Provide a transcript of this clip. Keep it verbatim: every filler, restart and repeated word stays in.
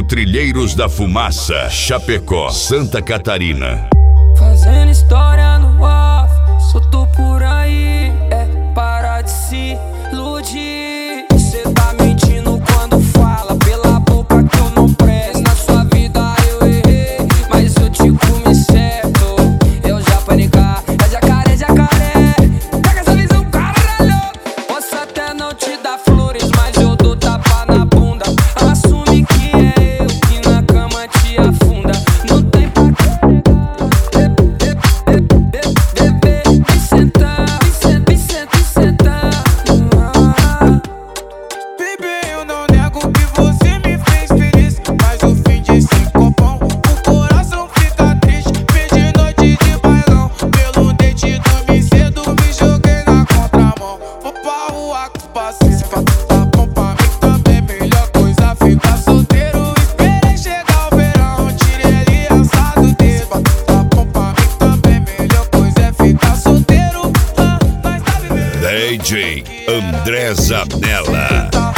Grupo Trilheiros da Fumaça, Chapecó, Santa Catarina. Fazendo história no off, solto por aí, é parar de se iludir. Cê tá mentindo quando fala pela boca que eu não presto. Na sua vida eu errei, mas eu te comi certo. Eu já panicar, é jacaré, jacaré. Pega essa visão, caralho. Posso até não te dar flores, mas eu dou tapa na bunda. Assume que é eu que na cama te afunda. Não tem pra D J André Zanella.